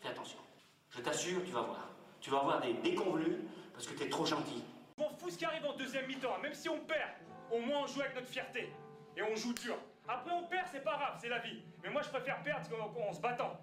Fais attention. Je t'assure, tu vas voir. Tu vas avoir des déconvenus parce que t'es trop gentil. Je m'en fous ce qui arrive en deuxième mi-temps, même si on perd. Au moins on joue avec notre fierté. Et on joue dur. Après on perd, c'est pas grave, c'est la vie. Mais moi je préfère perdre en se battant.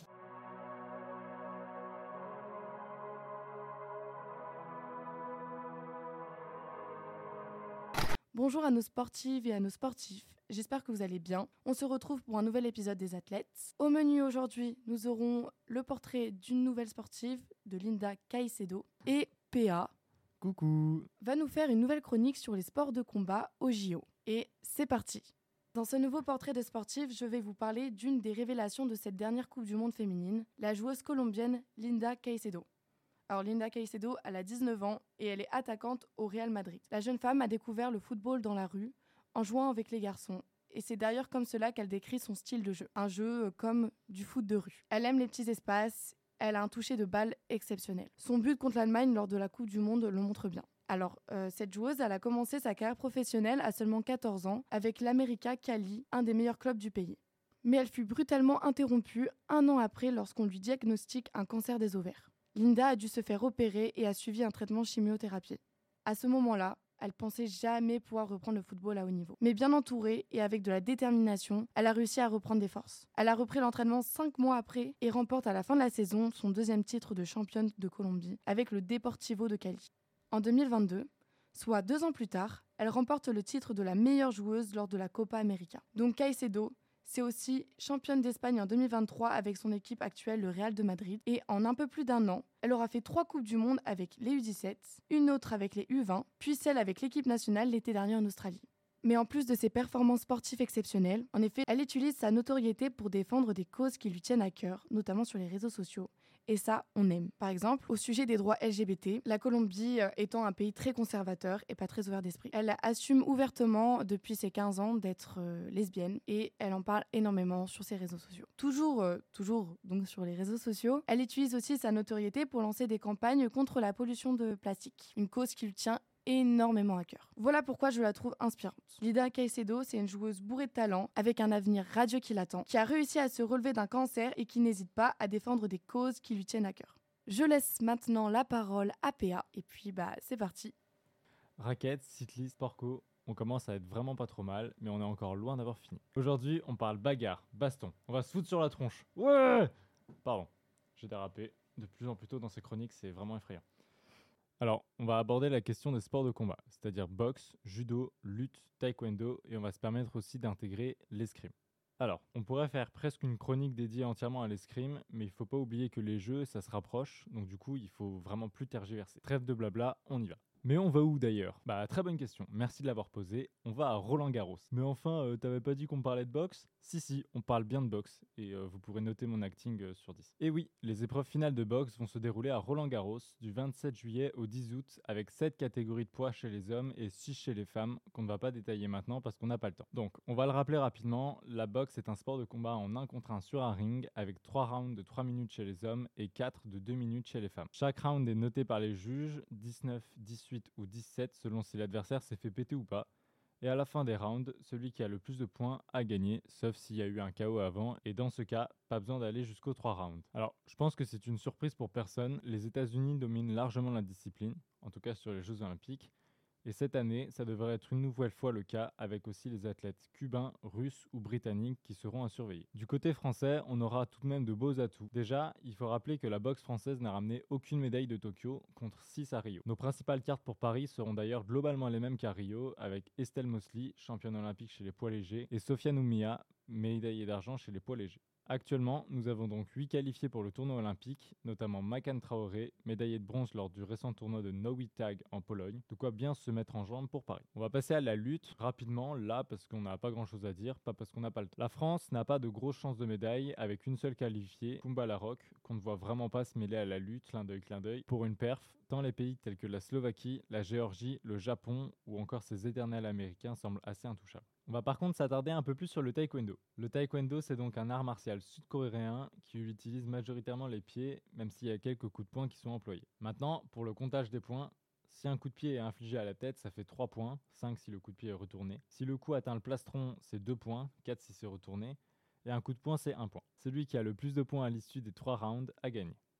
Bonjour à nos sportives et à nos sportifs, j'espère que vous allez bien. On se retrouve pour un nouvel épisode des Athlètes. Au menu aujourd'hui, nous aurons le portrait d'une nouvelle sportive, de Linda Caicedo, et PA. Coucou. Va nous faire une nouvelle chronique sur les sports de combat au JO. Et c'est parti. Dans ce nouveau portrait de sportive, je vais vous parler d'une des révélations de cette dernière Coupe du Monde féminine, la joueuse colombienne Linda Caicedo. Alors Linda Caicedo, elle a 19 ans et elle est attaquante au Real Madrid. La jeune femme a découvert le football dans la rue, en jouant avec les garçons. Et c'est d'ailleurs comme cela qu'elle décrit son style de jeu. Un jeu comme du foot de rue. Elle aime les petits espaces, elle a un toucher de balle exceptionnel. Son but contre l'Allemagne lors de la Coupe du Monde le montre bien. Alors, cette joueuse, elle a commencé sa carrière professionnelle à seulement 14 ans avec l'América Cali, un des meilleurs clubs du pays. Mais elle fut brutalement interrompue un an après lorsqu'on lui diagnostique un cancer des ovaires. Linda a dû se faire opérer et a suivi un traitement chimiothérapie. À ce moment-là, elle pensait jamais pouvoir reprendre le football à haut niveau. Mais bien entourée et avec de la détermination, elle a réussi à reprendre des forces. Elle a repris l'entraînement 5 mois après et remporte à la fin de la saison son deuxième titre de championne de Colombie avec le Deportivo de Cali. En 2022, soit 2 ans plus tard, elle remporte le titre de la meilleure joueuse lors de la Copa América. Donc Caicedo, c'est aussi championne d'Espagne en 2023 avec son équipe actuelle, le Real de Madrid. Et en un peu plus d'un an, elle aura fait 3 Coupes du Monde avec les U17, une autre avec les U20, puis celle avec l'équipe nationale l'été dernier en Australie. Mais en plus de ses performances sportives exceptionnelles, en effet, elle utilise sa notoriété pour défendre des causes qui lui tiennent à cœur, notamment sur les réseaux sociaux. Et ça, on aime. Par exemple, au sujet des droits LGBT, la Colombie étant un pays très conservateur et pas très ouvert d'esprit. Elle assume ouvertement depuis ses 15 ans d'être lesbienne et elle en parle énormément sur ses réseaux sociaux. Toujours donc sur les réseaux sociaux, elle utilise aussi sa notoriété pour lancer des campagnes contre la pollution de plastique, une cause qui lui tient énormément à cœur. Voilà pourquoi je la trouve inspirante. Linda Caicedo, c'est une joueuse bourrée de talent, avec un avenir radieux qui l'attend, qui a réussi à se relever d'un cancer et qui n'hésite pas à défendre des causes qui lui tiennent à cœur. Je laisse maintenant la parole à PA, et puis c'est parti. Raquettes, cyclistes, porco, on commence à être vraiment pas trop mal, mais on est encore loin d'avoir fini. Aujourd'hui, on parle bagarre, baston. On va se foutre sur la tronche. Ouais. Pardon, j'ai dérapé. De plus en plus tôt dans ces chroniques, c'est vraiment effrayant. Alors, on va aborder la question des sports de combat, c'est-à-dire boxe, judo, lutte, taekwondo, et on va se permettre aussi d'intégrer l'escrime. Alors, on pourrait faire presque une chronique dédiée entièrement à l'escrime, mais il faut pas oublier que les jeux, ça se rapproche, donc du coup, il faut vraiment plus tergiverser. Trêve de blabla, on y va. Mais on va où d'ailleurs ? Très bonne question, merci de l'avoir posée. On va à Roland-Garros. Mais enfin, t'avais pas dit qu'on parlait de boxe ? Si, on parle bien de boxe, et vous pourrez noter mon acting sur 10. Et oui, les épreuves finales de boxe vont se dérouler à Roland-Garros du 27 juillet au 10 août, avec 7 catégories de poids chez les hommes et 6 chez les femmes, qu'on ne va pas détailler maintenant parce qu'on n'a pas le temps. Donc, on va le rappeler rapidement, la boxe est un sport de combat en 1 contre 1 sur un ring, avec 3 rounds de 3 minutes chez les hommes et 4 de 2 minutes chez les femmes. Chaque round est noté par les juges, 19, 18 ou 17 selon si l'adversaire s'est fait péter ou pas. Et à la fin des rounds, celui qui a le plus de points a gagné, sauf s'il y a eu un KO avant, et dans ce cas, pas besoin d'aller jusqu'aux 3 rounds. Alors, je pense que c'est une surprise pour personne, les États-Unis dominent largement la discipline, en tout cas sur les Jeux Olympiques, et cette année, ça devrait être une nouvelle fois le cas, avec aussi les athlètes cubains, russes ou britanniques qui seront à surveiller. Du côté français, on aura tout de même de beaux atouts. Déjà, il faut rappeler que la boxe française n'a ramené aucune médaille de Tokyo, contre 6 à Rio. Nos principales cartes pour Paris seront d'ailleurs globalement les mêmes qu'à Rio, avec Estelle Mosley, championne olympique chez les poids légers, et Sofiane Oumia, médaillée d'argent chez les poids légers. Actuellement, nous avons donc 8 qualifiés pour le tournoi olympique, notamment Makan Traoré, médaillé de bronze lors du récent tournoi de Nowy Tag en Pologne, de quoi bien se mettre en jambe pour Paris. On va passer à la lutte rapidement, là parce qu'on n'a pas grand chose à dire, pas parce qu'on n'a pas le temps. La France n'a pas de grosses chances de médaille, avec une seule qualifiée, Pumba Larocque, qu'on ne voit vraiment pas se mêler à la lutte, clin d'œil, pour une perf, tant les pays tels que la Slovaquie, la Géorgie, le Japon ou encore ces éternels américains semblent assez intouchables. On va par contre s'attarder un peu plus sur le taekwondo. Le taekwondo, c'est donc un art martial sud-coréen qui utilise majoritairement les pieds, même s'il y a quelques coups de poing qui sont employés. Maintenant, pour le comptage des points, si un coup de pied est infligé à la tête, ça fait 3 points, 5 si le coup de pied est retourné. Si le coup atteint le plastron, c'est 2 points, 4 si c'est retourné. Et un coup de poing, c'est 1 point. Celui qui a le plus de points à l'issue des 3 rounds a gagné.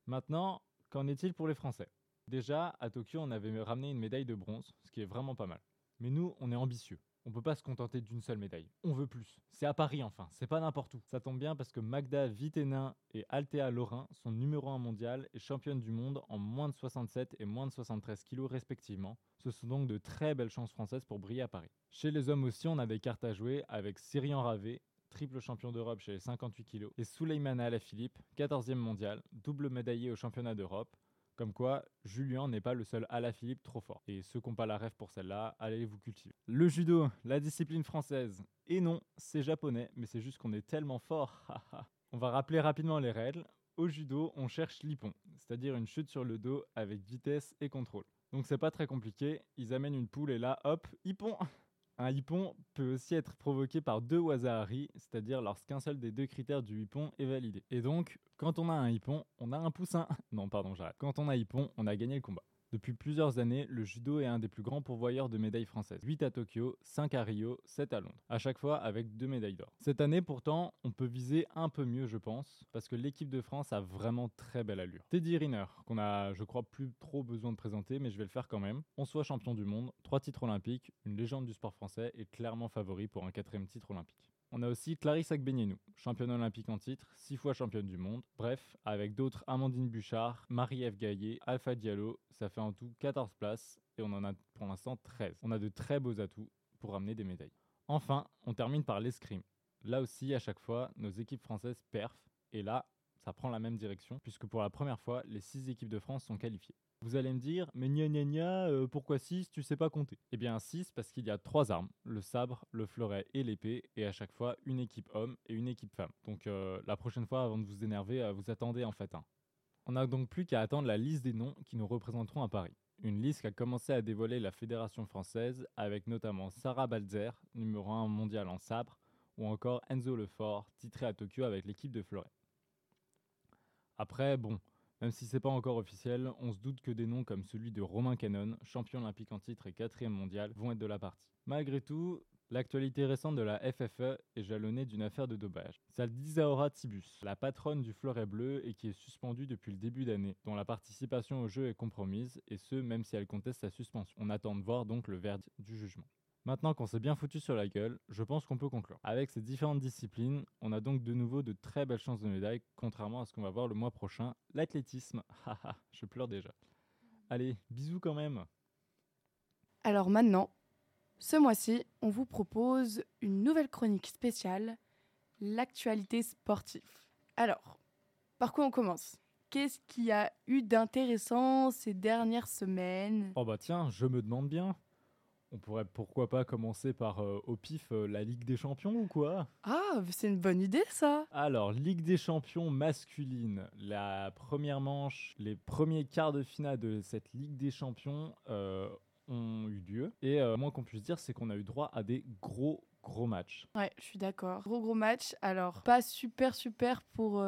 Maintenant, qu'en est-il pour les Français ? Déjà, à Tokyo, on avait ramené une médaille de bronze, ce qui est vraiment pas mal. Mais nous, on est ambitieux. On peut pas se contenter d'une seule médaille. On veut plus. C'est à Paris enfin, c'est pas n'importe où. Ça tombe bien parce que Magda Vitenin et Althea Lorrain sont numéro 1 mondial et championnes du monde en moins de 67 et moins de 73 kilos respectivement. Ce sont donc de très belles chances françaises pour briller à Paris. Chez les hommes aussi, on a des cartes à jouer avec Cyrian Ravet, triple champion d'Europe chez les 58 kilos, et Souleymane Alaphilippe, 14e mondial, double médaillé au championnat d'Europe. Comme quoi, Julien n'est pas le seul Alaphilippe trop fort. Et ceux qui n'ont pas la rêve pour celle-là, allez vous cultiver. Le judo, la discipline française. Et non, c'est japonais, mais c'est juste qu'on est tellement fort. On va rappeler rapidement les règles. Au judo, on cherche l'ippon, c'est-à-dire une chute sur le dos avec vitesse et contrôle. Donc c'est pas très compliqué, ils amènent une poule et là, hop, ippon. Un hippon peut aussi être provoqué par 2 waza-hari, c'est-à-dire lorsqu'un seul des 2 critères du hippon est validé. Et donc, quand on a un hippon, on a un poussin. Non, pardon, j'arrête. Quand on a hippon, on a gagné le combat. Depuis plusieurs années, le judo est un des plus grands pourvoyeurs de médailles françaises. 8 à Tokyo, 5 à Rio, 7 à Londres. À chaque fois avec 2 médailles d'or. Cette année, pourtant, on peut viser un peu mieux, je pense, parce que l'équipe de France a vraiment très belle allure. Teddy Riner, qu'on a, je crois, plus trop besoin de présenter, mais je vais le faire quand même. 11 fois champion du monde, 3 titres olympiques, une légende du sport français et clairement favori pour un 4e titre olympique. On a aussi Clarisse Agbenienou, championne olympique en titre, 6 fois championne du monde. Bref, avec d'autres Amandine Bouchard, Marie-Ève Gaillet, Alpha Diallo, ça fait en tout 14 places et on en a pour l'instant 13. On a de très beaux atouts pour ramener des médailles. Enfin, on termine par l'escrime. Là aussi, à chaque fois, nos équipes françaises perfent et là, ça prend la même direction puisque pour la première fois, les 6 équipes de France sont qualifiées. Vous allez me dire, mais gna gna gna, pourquoi 6, tu sais pas compter? Eh bien 6 parce qu'il y a 3 armes, le sabre, le fleuret et l'épée, et à chaque fois une équipe homme et une équipe femme. Donc la prochaine fois, avant de vous énerver, vous attendez en fait un. On n'a donc plus qu'à attendre la liste des noms qui nous représenteront à Paris. Une liste qui a commencé à dévoiler la Fédération française, avec notamment Sarah Balzer, numéro 1 mondial en sabre, ou encore Enzo Lefort, titré à Tokyo avec l'équipe de fleuret. Après, bon... Même si c'est pas encore officiel, on se doute que des noms comme celui de Romain Canon, champion olympique en titre et 4e mondial, vont être de la partie. Malgré tout, l'actualité récente de la FFE est jalonnée d'une affaire de dopage. Celle d'Isaora Tibus, la patronne du fleuret bleu et qui est suspendue depuis le début d'année, dont la participation au jeu est compromise, et ce même si elle conteste sa suspension. On attend de voir donc le verdict du jugement. Maintenant qu'on s'est bien foutu sur la gueule, je pense qu'on peut conclure. Avec ces différentes disciplines, on a donc de nouveau de très belles chances de médailles, contrairement à ce qu'on va voir le mois prochain, l'athlétisme. Haha, je pleure déjà. Allez, bisous quand même. Alors maintenant, ce mois-ci, on vous propose une nouvelle chronique spéciale, l'actualité sportive. Alors, par quoi on commence ? Qu'est-ce qu'il y a eu d'intéressant ces dernières semaines ? Oh bah tiens, je me demande bien. On pourrait pourquoi pas commencer par, au pif, la Ligue des Champions ou quoi ? Ah, c'est une bonne idée ça ! Alors, Ligue des Champions masculine, la première manche, les premiers quarts de finale de cette Ligue des Champions ont eu lieu. Et le moins qu'on puisse dire, c'est qu'on a eu droit à des gros matchs. Ouais, je suis d'accord. Gros match. Alors, pas super pour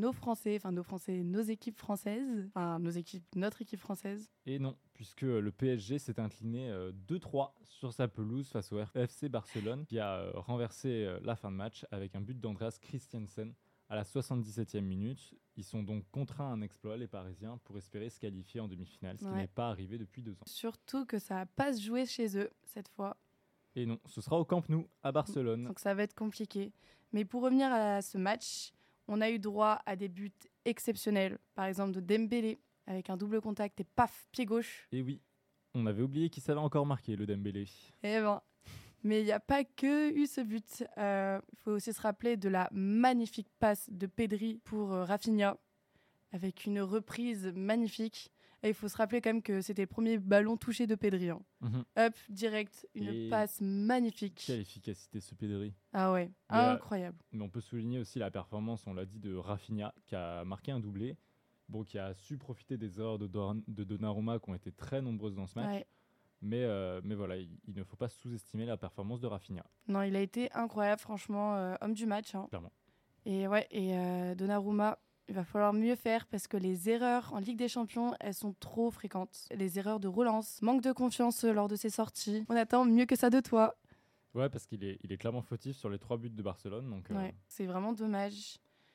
nos équipes françaises. Enfin, notre équipe française. Et non, puisque le PSG s'est incliné 2-3 sur sa pelouse face au FC Barcelone, qui a renversé la fin de match avec un but d'Andreas Christensen à la 77e minute. Ils sont donc contraints à un exploit, les Parisiens, pour espérer se qualifier en demi-finale, ce qui n'est pas arrivé depuis 2 ans. Surtout que ça va pas se jouer chez eux, cette fois. Et non, ce sera au Camp Nou, à Barcelone. Donc ça va être compliqué. Mais pour revenir à ce match, on a eu droit à des buts exceptionnels. Par exemple de Dembélé, avec un double contact et paf, pied gauche. Et oui, on avait oublié qu'il savait encore marquer, le Dembélé. Eh ben, mais il n'y a pas que eu ce but. Il faut aussi se rappeler de la magnifique passe de Pedri pour Rafinha, avec une reprise magnifique. Et il faut se rappeler quand même que c'était le premier ballon touché de Pedri. Hein. Hop, direct, une passe magnifique. Quelle efficacité ce Pedri. Ah ouais, incroyable. Mais on peut souligner aussi la performance, on l'a dit, de Rafinha, qui a marqué un doublé, qui a su profiter des erreurs de Donnarumma qui ont été très nombreuses dans ce match. Ouais. Mais voilà, il ne faut pas sous-estimer la performance de Rafinha. Non, il a été incroyable, franchement, homme du match. Hein. Clairement. Et Donnarumma, il va falloir mieux faire parce que les erreurs en Ligue des Champions, elles sont trop fréquentes. Les erreurs de relance, manque de confiance lors de ses sorties. On attend mieux que ça de toi. Ouais, parce qu'il est clairement fautif sur les 3 buts de Barcelone. Donc, ouais, c'est vraiment dommage.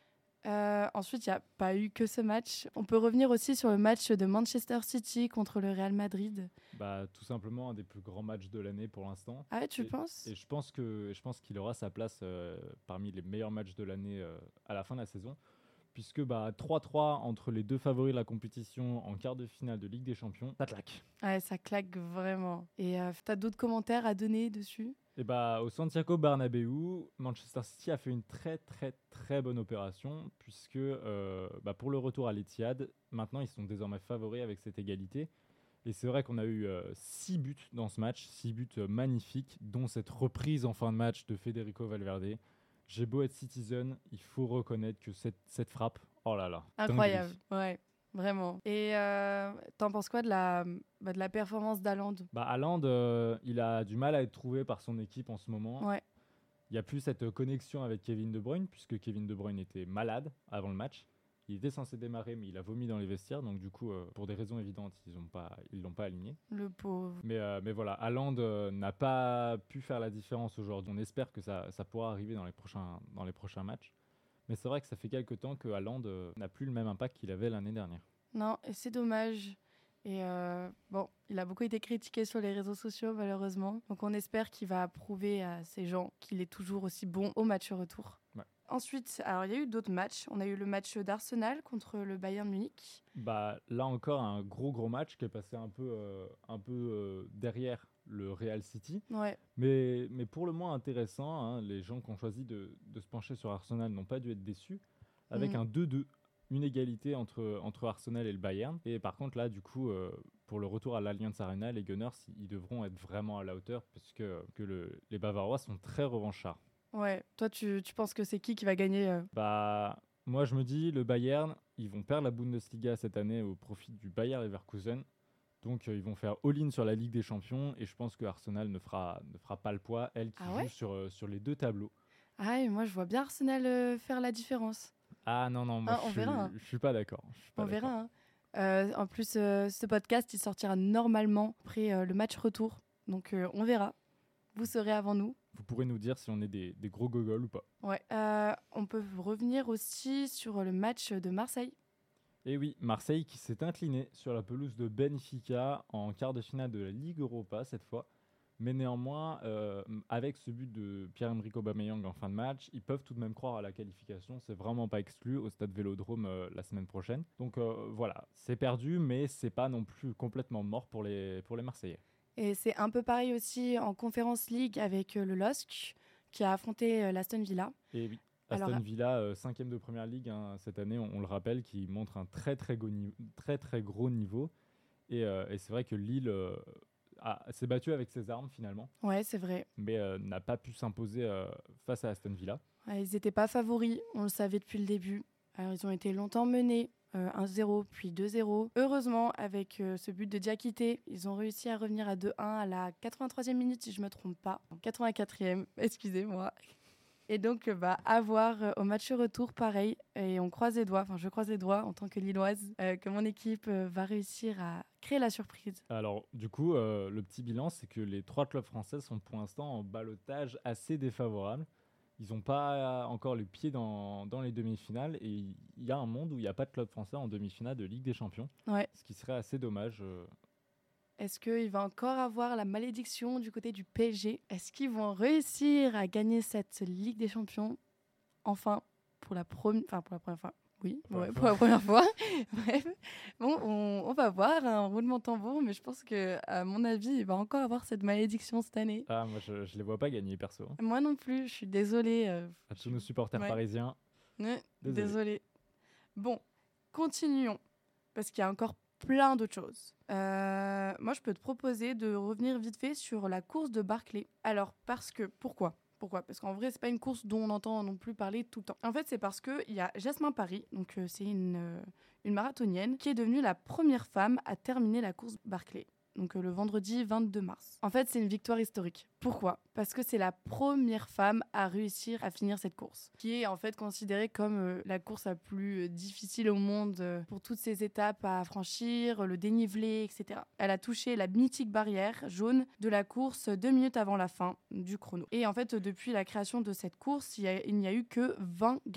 Ensuite, il n'y a pas eu que ce match. On peut revenir aussi sur le match de Manchester City contre le Real Madrid. Bah, tout simplement un des plus grands matchs de l'année pour l'instant. Ah ouais, tu penses? Et je pense qu'il aura sa place parmi les meilleurs matchs de l'année à la fin de la saison. Puisque 3-3 entre les deux favoris de la compétition en quart de finale de Ligue des Champions, ça claque. Ouais, ça claque vraiment. Et t'as d'autres commentaires à donner dessus? Et au Santiago Bernabéu, Manchester City a fait une très très très bonne opération puisque pour le retour à l'Etihad, maintenant ils sont désormais favoris avec cette égalité. Et c'est vrai qu'on a eu 6 buts dans ce match, 6 buts magnifiques, dont cette reprise en fin de match de Federico Valverde. J'ai beau être Citizen, il faut reconnaître que cette frappe, oh là là, incroyable, ouais, vraiment. Et t'en penses quoi de la performance d'Haaland? Haaland, il a du mal à être trouvé par son équipe en ce moment. Ouais. Il n'y a plus cette connexion avec Kevin De Bruyne, puisque Kevin De Bruyne était malade avant le match. Il était censé démarrer, mais il a vomi dans les vestiaires. Donc du coup, pour des raisons évidentes, ils l'ont pas aligné. Le pauvre. Mais voilà, Haaland n'a pas pu faire la différence aujourd'hui. On espère que ça pourra arriver dans les prochains matchs. Mais c'est vrai que ça fait quelques temps que Haaland n'a plus le même impact qu'il avait l'année dernière. Non, et c'est dommage. Et il a beaucoup été critiqué sur les réseaux sociaux, malheureusement. Donc on espère qu'il va prouver à ces gens qu'il est toujours aussi bon au match retour. Ouais. Ensuite, alors il y a eu d'autres matchs. On a eu le match d'Arsenal contre le Bayern Munich. Là encore, un gros match qui est passé un peu derrière le Real City. Ouais. Mais pour le moins intéressant, hein, les gens qui ont choisi de se pencher sur Arsenal n'ont pas dû être déçus. Avec un 2-2. Une égalité entre Arsenal et le Bayern. Et par contre, là, du coup, pour le retour à l'Allianz Arena, les Gunners, ils devront être vraiment à la hauteur parce que les Bavarois sont très revanchards. Ouais, toi, tu penses que c'est qui va gagner Moi, je me dis, le Bayern, ils vont perdre la Bundesliga cette année au profit du Bayer Leverkusen. Donc, ils vont faire all-in sur la Ligue des Champions. Et je pense que Arsenal ne fera pas le poids, elle qui joue sur les deux tableaux. Ah, et moi, je vois bien Arsenal faire la différence. Ah non, moi je suis pas d'accord. On verra. En plus, ce podcast, il sortira normalement après le match retour. Donc, on verra. Vous serez avant nous. Vous pourrez nous dire si on est des gros gogoles ou pas. Ouais. On peut revenir aussi sur le match de Marseille. Et oui, Marseille qui s'est incliné sur la pelouse de Benfica en quart de finale de la Ligue Europa cette fois. Mais néanmoins, avec ce but de Pierre-Emerick Aubameyang en fin de match, ils peuvent tout de même croire à la qualification. C'est vraiment pas exclu au stade Vélodrome la semaine prochaine. Donc voilà, c'est perdu, mais c'est pas non plus complètement mort pour les Marseillais. Et c'est un peu pareil aussi en Conference League avec le LOSC qui a affronté l'Aston Villa. Et oui, Aston Villa, 5e de Première Ligue cette année, on le rappelle, qui montre un très gros niveau. Et c'est vrai que Lille... s'est battu avec ses armes finalement. Ouais, c'est vrai. Mais n'a pas pu s'imposer face à Aston Villa. Ouais, ils n'étaient pas favoris, on le savait depuis le début. Alors ils ont été longtemps menés, 1-0 puis 2-0. Heureusement, avec ce but de Diakité, ils ont réussi à revenir à 2-1 à la 83e minute si je ne me trompe pas. 84e, excusez-moi. Et donc, à voir au match retour, pareil. Et on croise les doigts, enfin je croise les doigts en tant que Lilloise, que mon équipe va réussir à créer la surprise. Alors, du coup, le petit bilan, c'est que les 3 clubs français sont pour l'instant en ballottage assez défavorable. Ils n'ont pas encore les pieds dans les demi-finales. Et il y a un monde où il n'y a pas de club français en demi-finale de Ligue des Champions. Ouais. Ce qui serait assez dommage. Est-ce qu'il va encore avoir la malédiction du côté du PSG? Est-ce qu'ils vont réussir à gagner cette Ligue des Champions? Enfin, pour la première fois. Oui, pour la première fois. Bref, bon, on va voir un roulement de tambour, mais je pense qu'à mon avis, il va encore avoir cette malédiction cette année. Ah, moi, je les vois pas gagner, perso. Moi non plus, je suis désolée. À tous nos supporters parisiens. Ouais, désolée. Bon, continuons, parce qu'il y a encore plein d'autres choses. Moi, je peux te proposer de revenir vite fait sur la course de Barclay. Alors, pourquoi ? Parce qu'en vrai, c'est pas une course dont on entend non plus parler tout le temps. En fait, c'est parce qu'il y a Jasmin Paris, donc c'est une marathonienne, qui est devenue la première femme à terminer la course Barclay. Donc le vendredi 22 mars. En fait, c'est une victoire historique. Pourquoi ? Parce que c'est la première femme à réussir à finir cette course, qui est en fait considérée comme la course la plus difficile au monde pour toutes ces étapes à franchir, le dénivelé, etc. Elle a touché la mythique barrière jaune de la course 2 minutes avant la fin du chrono. Et en fait, depuis la création de cette course, il n'y a eu que 20 gagnants.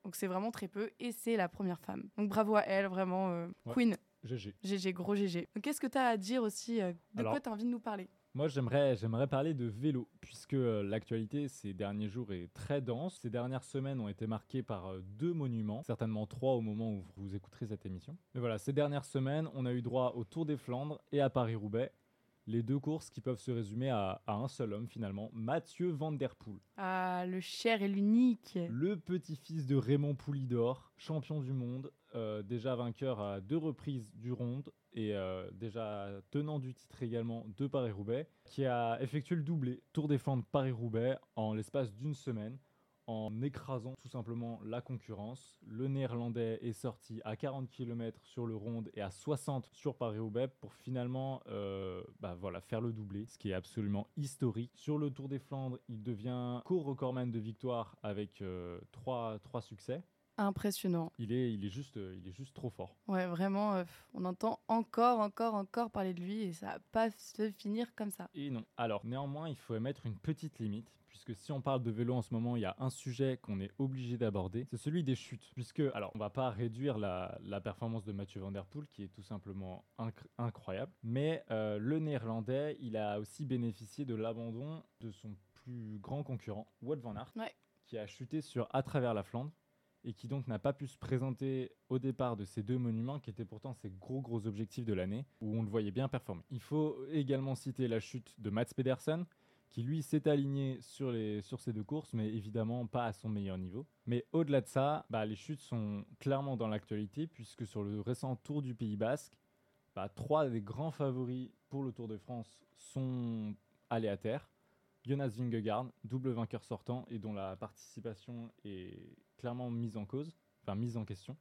Donc c'est vraiment très peu et c'est la première femme. Donc bravo à elle, vraiment Ouais. Queen. GG. GG, gros GG. Donc qu'est-ce que tu as à dire aussi de Alors, quoi tu as envie de nous parler? Moi, j'aimerais parler de vélo, puisque l'actualité ces derniers jours est très dense. Ces dernières semaines ont été marquées par 2 monuments, certainement 3 au moment où vous écouterez cette émission. Mais voilà, ces dernières semaines, on a eu droit au Tour des Flandres et à Paris-Roubaix. Les 2 courses qui peuvent se résumer à un seul homme finalement, Mathieu Van Der Poel. Ah, le cher et l'unique. Le petit-fils de Raymond Poulidor, champion du monde, déjà vainqueur à 2 reprises du Ronde et déjà tenant du titre également de Paris-Roubaix, qui a effectué le doublé Tour des Flandres Paris-Roubaix en l'espace d'une semaine, en écrasant tout simplement la concurrence. Le Néerlandais est sorti à 40 km sur le Ronde et à 60 sur Paris-Roubaix pour finalement faire le doublé, ce qui est absolument historique. Sur le Tour des Flandres, il devient co-recordman de victoire avec 3 succès. Impressionnant. Il est juste trop fort. Ouais, vraiment, on entend encore parler de lui et ça va pas se finir comme ça. Et non. Alors, néanmoins, il faut émettre une petite limite, puisque si on parle de vélo en ce moment, il y a un sujet qu'on est obligé d'aborder, c'est celui des chutes. Puisque, alors, on va pas réduire la performance de Mathieu Van Der Poel, qui est tout simplement incroyable, mais le Néerlandais, il a aussi bénéficié de l'abandon de son plus grand concurrent, Wout van Aert, Ouais. qui a chuté sur À travers la Flandre, et qui donc n'a pas pu se présenter au départ de ces 2 monuments qui étaient pourtant ses gros objectifs de l'année, où on le voyait bien performer. Il faut également citer la chute de Mats Pedersen, qui lui s'est aligné sur ces 2 courses, mais évidemment pas à son meilleur niveau. Mais au-delà de ça, les chutes sont clairement dans l'actualité, puisque sur le récent Tour du Pays Basque, 3 des grands favoris pour le Tour de France sont allés à terre. Jonas Vingegaard, double vainqueur sortant et dont la participation est clairement mise en question.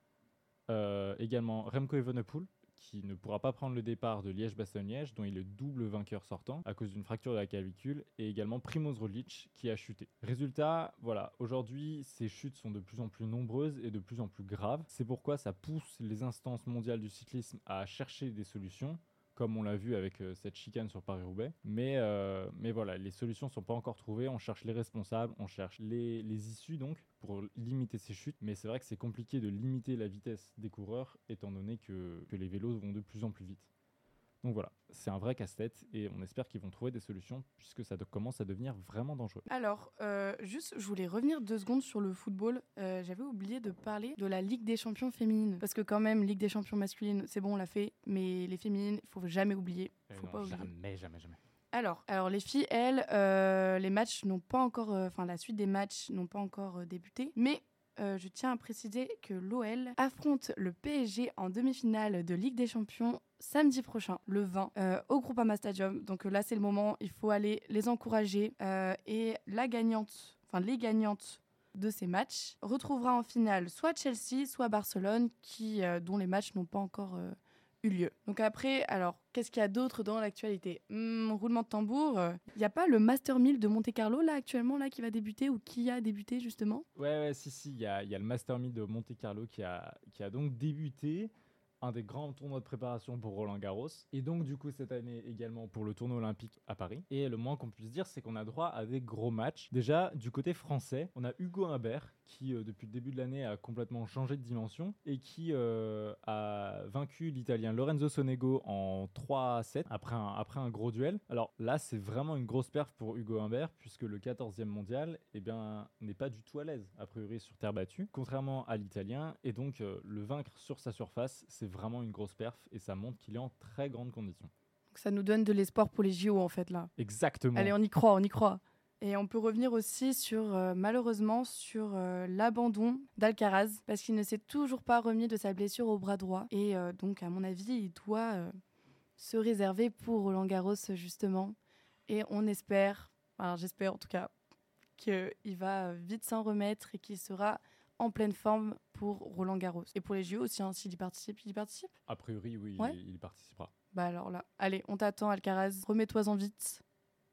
Également Remco Evenepoel, qui ne pourra pas prendre le départ de Liège-Bastogne-Liège, dont il est double vainqueur sortant à cause d'une fracture de la clavicule, et également Primoz Roglic qui a chuté. Résultat, voilà, aujourd'hui, ces chutes sont de plus en plus nombreuses et de plus en plus graves. C'est pourquoi ça pousse les instances mondiales du cyclisme à chercher des solutions, comme on l'a vu avec cette chicane sur Paris-Roubaix. Mais voilà, les solutions ne sont pas encore trouvées. On cherche les responsables, on cherche les issues donc pour limiter ces chutes. Mais c'est vrai que c'est compliqué de limiter la vitesse des coureurs étant donné que les vélos vont de plus en plus vite. Donc voilà, c'est un vrai casse-tête et on espère qu'ils vont trouver des solutions puisque ça commence à devenir vraiment dangereux. Alors, juste, je voulais revenir 2 secondes sur le football. J'avais oublié de parler de la Ligue des champions féminines. Parce que quand même, Ligue des champions masculines, c'est bon, on l'a fait. Mais les féminines, il faut jamais oublier. Pas oublier. Jamais. Alors les filles, elles, les matchs n'ont pas encore... la suite des matchs n'ont pas encore débuté. Mais... je tiens à préciser que l'OL affronte le PSG en demi-finale de Ligue des Champions samedi prochain, le 20, au Groupama Stadium. Donc là, c'est le moment, il faut aller les encourager. Et les gagnantes de ces matchs retrouvera en finale soit Chelsea, soit Barcelone, dont les matchs n'ont pas encore eu lieu. Donc après, alors, qu'est-ce qu'il y a d'autre dans l'actualité ? Roulement de tambour. Il n'y a pas le Master 1000 de Monte-Carlo, là, actuellement, là, qui va débuter ou qui a débuté, justement ? Ouais, si, il y a le Master 1000 de Monte-Carlo qui a donc débuté, un des grands tournois de préparation pour Roland Garros, et donc du coup cette année également pour le tournoi olympique à Paris. Et le moins qu'on puisse dire, c'est qu'on a droit à des gros matchs. Déjà, du côté français, on a Hugo Humbert, qui depuis le début de l'année a complètement changé de dimension, et qui a vaincu l'Italien Lorenzo Sonego en 3-7, après un gros duel. Alors là, c'est vraiment une grosse perf pour Hugo Humbert, puisque le 14e mondial n'est pas du tout à l'aise, a priori, sur terre battue, contrairement à l'Italien, et donc le vaincre sur sa surface, c'est vraiment une grosse perf, et ça montre qu'il est en très grande condition. Donc ça nous donne de l'espoir pour les JO, en fait, là. Exactement. Allez, on y croit. Et on peut revenir aussi malheureusement sur l'abandon d'Alcaraz, parce qu'il ne s'est toujours pas remis de sa blessure au bras droit. Et donc, à mon avis, il doit se réserver pour Roland Garros, justement. Et on espère, j'espère en tout cas, qu'il va vite s'en remettre et qu'il sera en pleine forme pour Roland Garros. Et pour les JO aussi, s'il y participe, A priori, oui, ouais. il y participera. Alors là, allez, on t'attend, Alcaraz, remets-toi-en vite.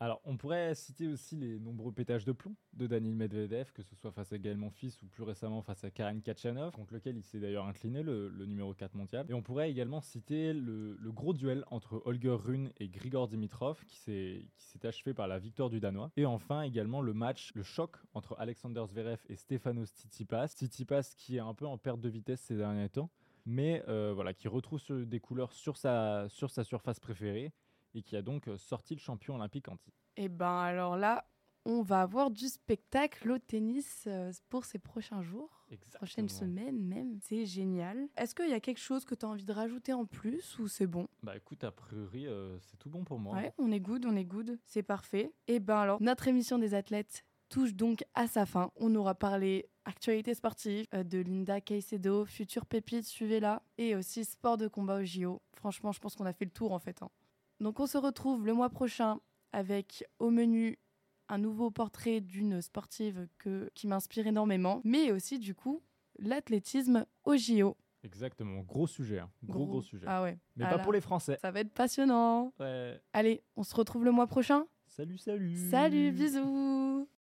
Alors, on pourrait citer aussi les nombreux pétages de plomb de Daniil Medvedev, que ce soit face à Gaël Monfils ou plus récemment face à Karen Khachanov, contre lequel il s'est d'ailleurs incliné, le numéro 4 mondial. Et on pourrait également citer le gros duel entre Holger Rune et Grigor Dimitrov, qui s'est achevé par la victoire du Danois. Et enfin également le choc entre Alexander Zverev et Stefanos Tsitsipas. Tsitsipas qui est un peu en perte de vitesse ces derniers temps, mais qui retrouve des couleurs sur sa surface préférée, et qui a donc sorti le champion olympique en titre. Et ben alors là, on va avoir du spectacle au tennis pour ces prochains jours, prochaines semaines même. C'est génial. Est-ce qu'il y a quelque chose que tu as envie de rajouter en plus ou c'est bon ? Bah écoute, a priori, c'est tout bon pour moi. Ouais, on est good, c'est parfait. Et ben alors, notre émission des athlètes touche donc à sa fin. On aura parlé actualité sportive de Linda Caicedo, future pépite, suivez-la, et aussi sport de combat au JO. Franchement, je pense qu'on a fait le tour en fait. Donc on se retrouve le mois prochain avec au menu un nouveau portrait d'une sportive qui m'inspire énormément, mais aussi du coup l'athlétisme au JO. Exactement, gros sujet, hein. Gros sujet. Ah ouais. Mais pas pour les Français. Ça va être passionnant. Ouais. Allez, on se retrouve le mois prochain. Salut. Salut, bisous.